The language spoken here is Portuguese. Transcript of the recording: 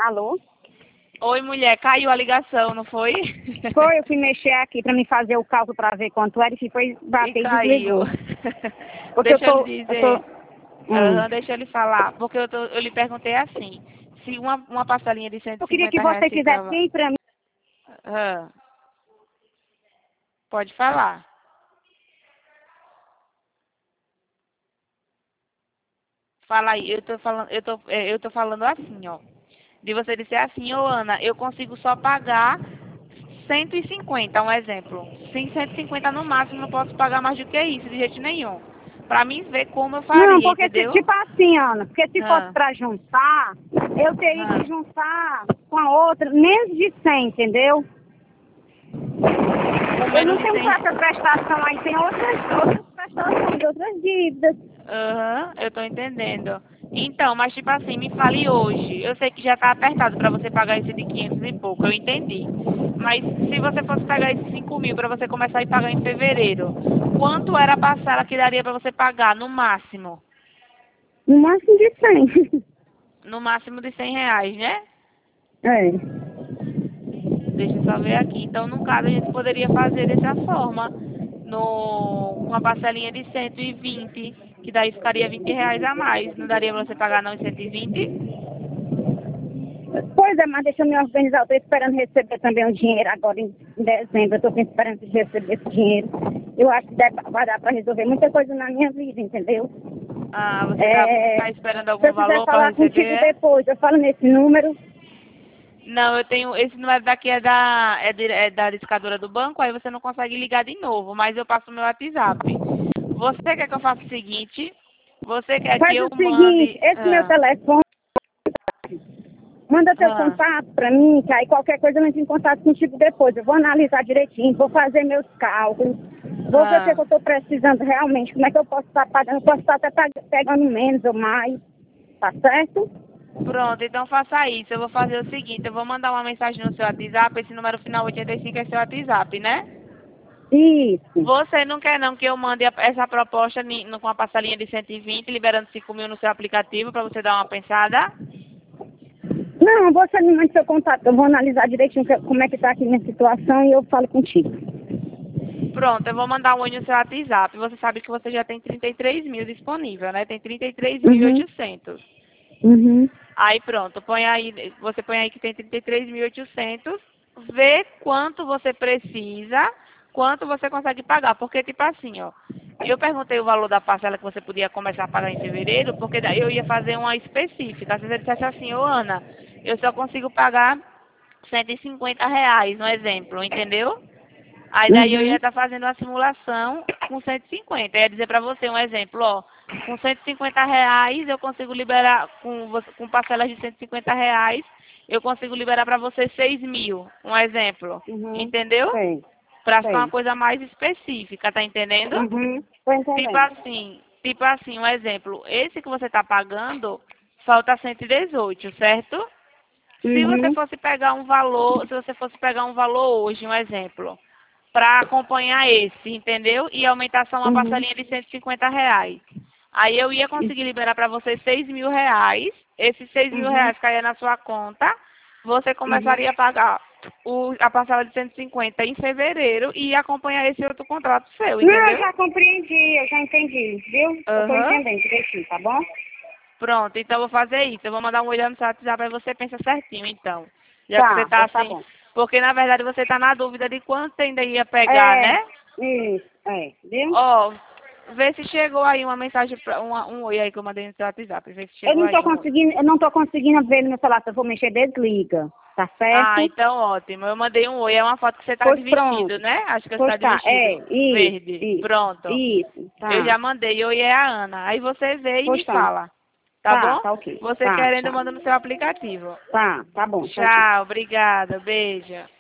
Alô? Oi, mulher, caiu a ligação, não foi? Foi, eu fui mexer aqui pra me fazer o cálculo pra ver quanto era e foi bater E e caiu. desligou. Porque Deixa eu lhe eu tô... dizer. Deixa eu lhe falar. Porque eu lhe perguntei assim, se uma parcelinha de Eu queria que R$ 150 você fizesse ficava. bem pra mim. Aham. Pode falar. Fala aí, eu tô falando assim, ó. De você dizer assim, ô Ana, eu consigo só pagar 150, um exemplo. Sim, 150 no máximo, não posso pagar mais do que isso, de jeito nenhum. Pra mim ver como eu Não, faria, porque entendeu? tipo assim, Ana, porque se fosse Ah, pra juntar, eu teria ah. que juntar com a outra menos de 100, entendeu? Com Eu menos não de tenho 100. essa prestação aí, tem outras prestações, outras dívidas. Aham, eu tô entendendo. Então, mas tipo assim, me fale hoje. Eu sei que já tá apertado pra você pagar esse de 500 e pouco, eu entendi. Mas se você fosse pagar esses 5.000 pra você começar a pagar em fevereiro, quanto era a parcela que daria pra você pagar no máximo? No máximo de 100. No máximo de R$ 100, né? É. Deixa eu só ver aqui. Então, no caso, a gente poderia fazer dessa forma, com uma parcelinha de 120, que daí ficaria R$ 20 a mais. Não daria pra você pagar não em 120? Pois é, mas deixa eu me organizar. Eu tô esperando receber também o dinheiro agora em dezembro. Eu tô esperando receber esse dinheiro. Eu acho que vai dar para resolver muita coisa na minha vida, entendeu? Ah, você tá É, esperando se algum eu quiser valor para falar receber, contigo é? depois, eu falo nesse número. Não, eu tenho. Esse número daqui é da discadora do banco, aí você não consegue ligar de novo, mas eu passo o meu WhatsApp. Você quer que eu faça o seguinte? Você quer que Faz eu o seguinte, mande. esse meu telefone, manda teu Ah, contato para mim, que aí qualquer coisa eu entro em contato contigo depois. Eu vou analisar direitinho, vou fazer meus cálculos, vou ver o que ah. eu estou precisando realmente, como é que eu posso estar pagando, eu posso estar até pegando menos ou mais, tá certo? Pronto, então faça isso. Eu vou fazer o seguinte, eu vou mandar uma mensagem no seu WhatsApp, esse número final 85 é seu WhatsApp, né? Isso. Você não quer não que eu mande essa proposta com a parcelinha de 120, liberando 5.000 no seu aplicativo para você dar uma pensada? Não, você me manda seu contato, eu vou analisar direitinho como é que tá aqui minha situação e eu falo contigo. Pronto, eu vou mandar um oi no seu WhatsApp. Você sabe que você já tem 33 mil disponível, né? Tem Uhum, 33.800. uhum, Aí pronto, você põe aí que tem 33.800, vê quanto você precisa, quanto você consegue pagar. Porque, tipo assim, ó, eu perguntei o valor da parcela que você podia começar a pagar em fevereiro, porque daí eu ia fazer uma específica. Se você dissesse assim, ô Ana, eu só consigo pagar R$ 150, um exemplo, entendeu? Aí daí eu ia uhum, estar fazendo uma simulação com 150. Eu ia dizer para você um exemplo, ó. Com R$ 150 eu consigo liberar, com parcelas de R$ 150, eu consigo liberar para você 6.000, um exemplo. uhum, Entendeu? sei, Para ficar uma sei, coisa mais específica, tá entendendo? uhum, tô entendendo. Tipo assim, um exemplo. Esse que você está pagando, falta 118, certo? Uhum, Se você fosse pegar um valor hoje, um exemplo, para acompanhar esse, entendeu? E aumentar só uma uhum, parcelinha de R$ 150. Aí eu ia conseguir liberar para você R$ 6.000. Esses seis mil uhum, reais caia na sua conta. Você uhum. começaria a pagar a parcela de 150 em fevereiro e ia acompanhar esse outro contrato seu, Não, eu entendeu? já compreendi, eu já entendi, viu? Eu tô Aham. entendendo direitinho, tá bom? Pronto, então eu vou fazer isso. Eu vou mandar um olhar no seu WhatsApp, aí você pensa certinho, então. Já que você Tá, tá pois tá assim. bom. Porque na verdade você tá na dúvida de quanto ainda ia pegar, É, né? isso, viu? Ó, vê se chegou aí uma mensagem, um oi aí que eu mandei no seu WhatsApp. Vê se Eu chegou aí um oi. não tô conseguindo ver no meu celular, se eu vou mexer, desliga, tá Ah, certo? então ótimo. Eu mandei um oi. É uma foto que você tá Pois de vestido, pronto, né? Acho que você pois tá de tá, vestido verde. Pronto. Eu tá, já mandei. Oi é a Ana. Aí você vê e pois me tá, fala. Tá bom? tá ok, Você tá, querendo, tchau, manda no seu aplicativo. tá bom, tchau, tchau. Tchau, obrigada. Beijo.